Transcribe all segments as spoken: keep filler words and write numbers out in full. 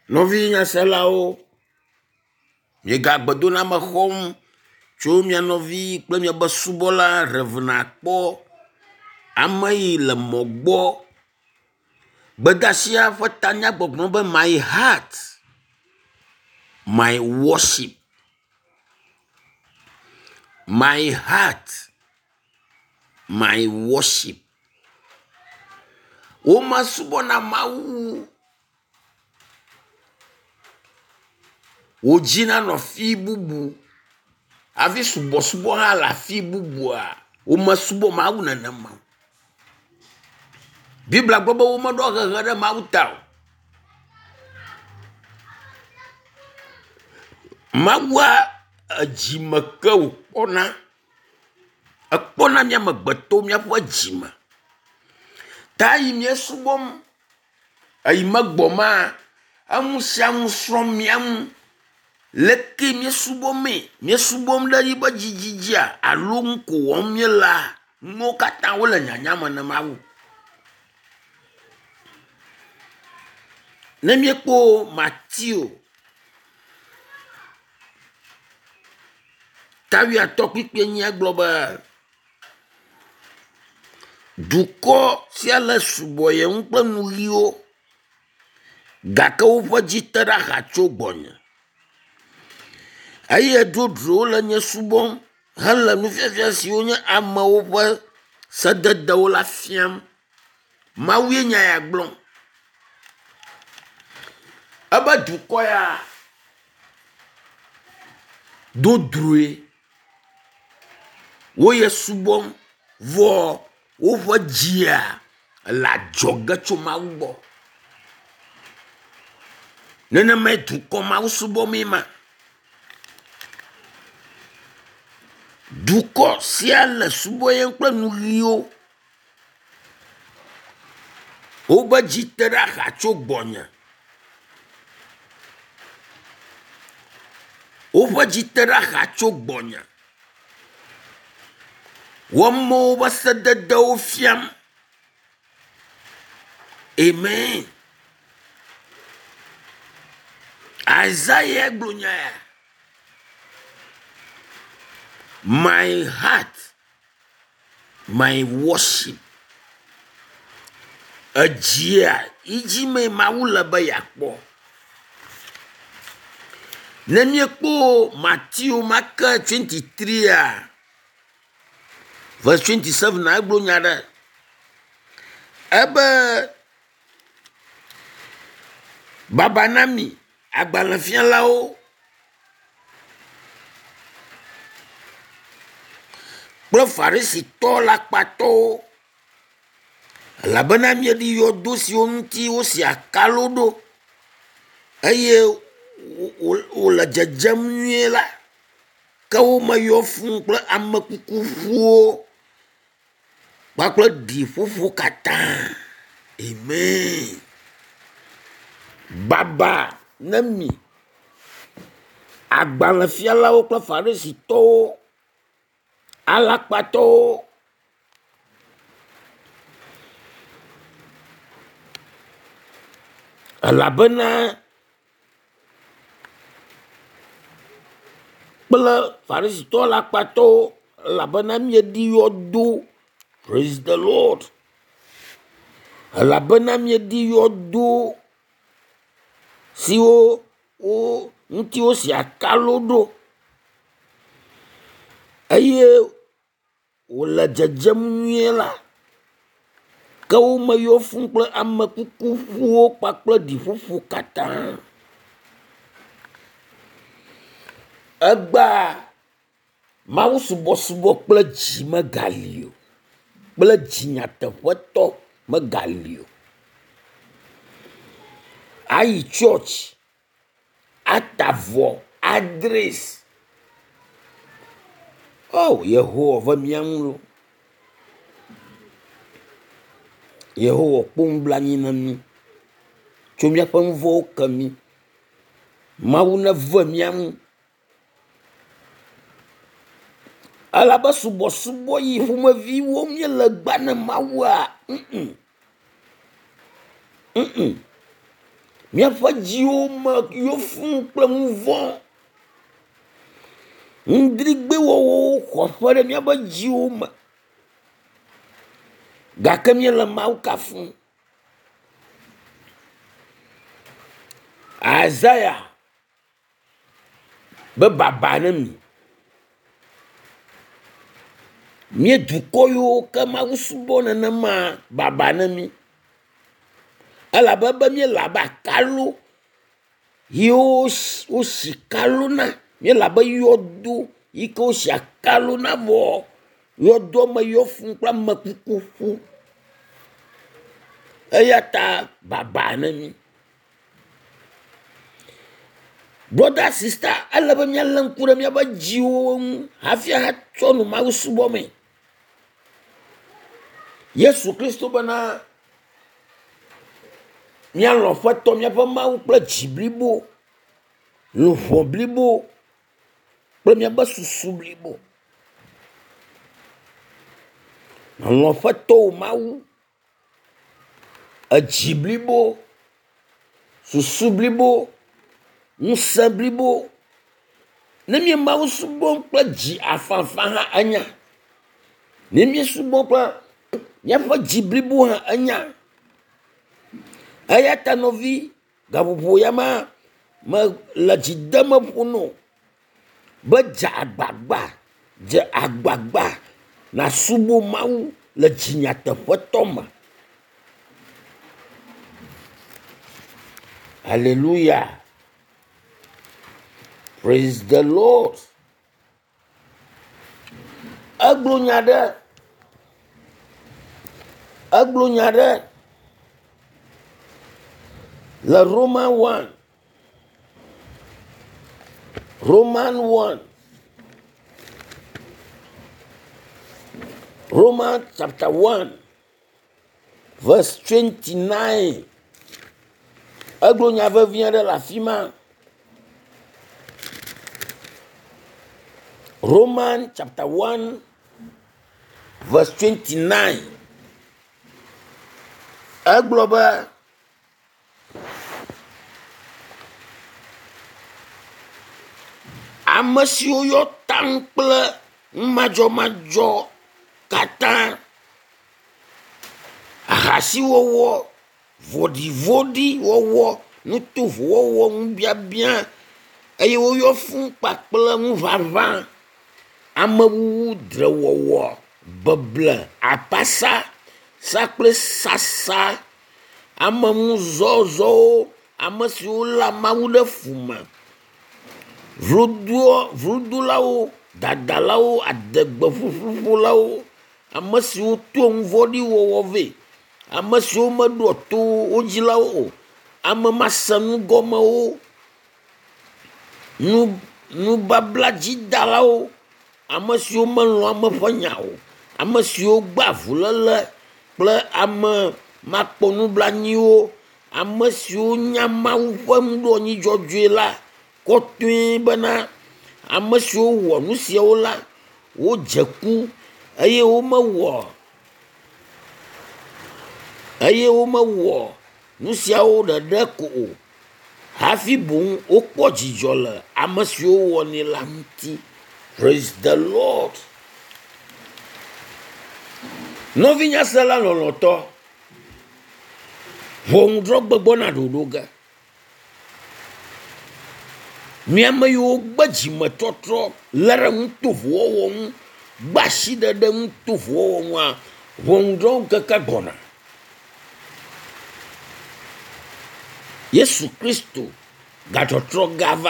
Novi nyaselawo, miegagbedo na me xɔm tso mia novi kple miabe subɔla revna kpɔ ame yi le mɔ gbɔ. Gbedasia ƒe tanya gbɔgblɔ be my heart, my worship. My heart, my worship. Oma subɔna Mawu. Wojina no fi bubu. Avi subo subo ha la fi bubu a. Oma subo Mawu nenema. Bibla gbɔ be woma ɖo hehe ɖe Mawu ta o. Mawua edzime ke wo kpɔna. Ekpɔna mia megbeto miaƒe dzime. Ta yi mie subɔm. Eyi megbɔ ma. Enu sia ŋu srɔ̃ miaŋu. Leke mie subɔme. Mie subɔm ɖe yibe dzidzidzia. Alo ŋko wɔm mie la. Ŋuwo katã wole nyanya me ne Mawu. Ne mie kpɔ Matthew tawi atɔ kpikpe nyia gblɔ be dukɔ sia le subɔ ye ŋu kple nuɣiwo gake woƒe dzi te ɖe axa tso gbɔnye. Eye dodrowo le nye subɔm hele nufiafia siwo nye amewo ƒe sededewo la fiam. Mawue nya ya gblɔ. Ebe dukɔ ya dodroe wo ye subɔm vɔ woƒe dzia la dzɔge tso Mawu gbɔ. Nenema dukɔ Mawu subɔmee ma. Dukɔ sia le subɔ ye kple nuɣiwo. Wobe dzi te ɖe axa tso gbɔnye. Woƒe dzi te ɖe axa tso gbɔnye. Wɔme wobe sededewo fiam. Amen. Isaiah gblɔ nya ya. My heart, my worship. Edzia, idzime Mawu le be yakpɔ. Ne miekpɔ Matthew Mark twenty-three a verse twenty-seven a egblɔ nya ɖe. Ebe baba na mi agbalẽfialawo kple Farisitɔ la kpatɔwo elabena mieɖi yɔdo siwo ŋuti wosi akalo ɖo eye wole dzedzem nyuie la ke womeyɔ fũu kple ame kuku ƒuwo kpakple ɖi ƒuƒu katã. Amen. Baba ne mi agbalẽfialawo kple Farisitɔwo alakpatɔwo elabena kple Farisitɔ la kpatɔwo elabena mieɖi yɔdo. Praise the Lord. Elabena mieɖi yɔdo siwo wo ŋuti wosi akalo ɖo eye wole dzedzem nyuie la ke womeyɔ fũu kple ame kuku ƒuwo kpakple ɖiƒuƒu katã. Egba Mawu subɔsubɔ kple dzi megali o. Kple dzi nyateƒetɔ megali o. Ayi church ata vɔ adres. Oh, Yehowa ve mia ŋu lo. Yehowa kpɔ nublanui na mi tso miaƒe nu vɔwo ke mi. Mawu neve mia ŋu. Elabe subɔsubɔ yi ƒomeviwo miele gba ne Mawua. Mm -mm. Mm -mm. miaƒe dziwo me yɔ fũu kple nu vɔ̃. Ŋdrigbe wɔwɔwo xɔ ƒe ɖe miaƒe dziwo me. Gake míele Mawu kafum. Isaiah be baba ne mi. Mie dukɔ yiwo ke Mawu subɔ nenema baba ne mi. Elabe be míele abe akalo yiwo wosi kalo na. Míele abe yɔdo yi ke wosi akalo na vɔ yɔdoa me yɔ fũu kple amekuku ƒu. Eya ta baba ne mi. Brother, sister, ele be míale ŋku ɖe míaƒe dziwo ŋu hafi atsɔ nu Mawu subɔ me. Yesu Kristo bena míalɔ ƒetɔ míaƒe Mawu kple dzi blibo, luʋɔ blibo kple míaƒe susu blibo. Lɔ ƒetɔ Mawu, edzi blibo, susu blibo, ŋusẽ blibo. Ne mie Mawu subɔ kple dzi afafa hã enya. Ne mie subɔ kple míaƒe dzi blibo hã enya. Eya ta nɔvi gaƒoƒo ya ma me le dzi dem ƒo no be dze agbagba, dze agbagba na subɔ Mawu le dzi nyateƒetɔ me. Hallelujah. Praise the Lord. Aglo nya ɖe. Aglo nya ɖe. Le Roman one. Roman one. Romans chapter one. Verse twenty-nine. Aglo nya vevien ɖe le afi ma. Romans chapter one. Verse twenty-nine. Aglo be ame siwo yɔ tam kple madzɔmadzɔ katã, ahasiwɔwɔ, vɔɖivɔɖi wɔwɔ, nutovuwɔwɔ, ŋubiabiã, eye woyɔ fũu kpakple ŋuʋaʋã, amewuwu, drewɔwɔ, beble, apasa, sakple sasa, amemuzɔzɔwo, ame siwo lé Mawu ɖe fu me, vlodolawo, dadalawo, adegbe ƒuƒuƒolawo, ame siwo to ŋuvɔɖi wɔwɔ vɛ, ame siwo meɖoa to wo dzilawo o, ame masenugɔmewo, nu nubabla dzidalawo, ame siwo melɔ̃ ame ƒe nya o, ame siwo gbe avuléle kple ame makpɔ nublanuiwo, ame siwo nya Mawu ƒe nuɖoanyi dzɔdzɔe la kɔtɔe bena ame siwo wɔ nu siawo la wodze ku eye womewɔ eye womewɔ nu siawo ɖeɖe ko o hafi boŋ wokpɔ dzidzɔ le ame siwo wɔnɛ la ŋuti. Praise the Lord. Nɔvinya se la lɔlɔtɔ, ʋɔnudrɔ̃gbe gbɔna ɖoɖo ge. Miame yiwo gbe dzimetɔtrɔ le ɖe ŋutovuwɔwɔ ŋu, gbe asi ɖeɖe ŋutovuwɔwɔ ŋua, ʋɔnudrɔ̃ keke gbɔna. Yesu Kristo gatɔtrɔ gava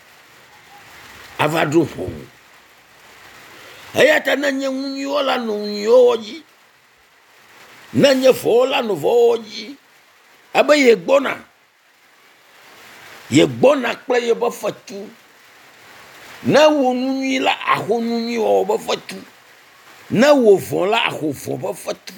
ava ɖo ʋɔnu. Eya ta ne nye ŋunyuiwo la no ŋunyuiwo dzi, ne nye vɔwo la no vɔwo dzi, abe ye gbɔna, ye gbɔna kple ye be fetu. Ne wo nunyui la axɔ nunyui wɔwɔ be fetu, ne wo vɔ la axɔ vɔ be fetu.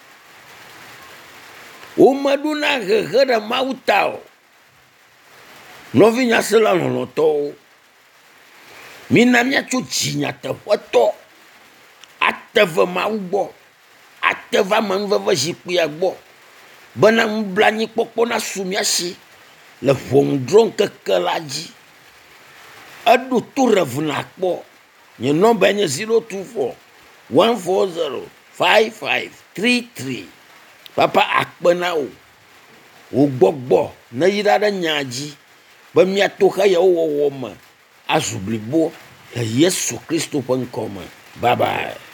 Womeɖona hehe ɖe Mawu ta o. Nɔvinya se la lɔlɔtɔwo, mina míatso dzi nyateƒetɔ ate ve Mawu gbɔ, ate va amenuveve zikpuia gbɔ, bena nublanuikpɔkpɔ nasu mía si, le ʋɔnudrɔ̃ ŋkeke la dzi. Eɖo to revu nakpɔ. Nye nɔmba nye zero two four one four zero five five three three. Papa akpe na wo. Wo gbɔgbɔ ne yi ɖa ɖe nya dzi be miato xe yewo wɔwɔ me azu blibo le Yesu Kristo ƒe ŋkɔ me. Bye bye.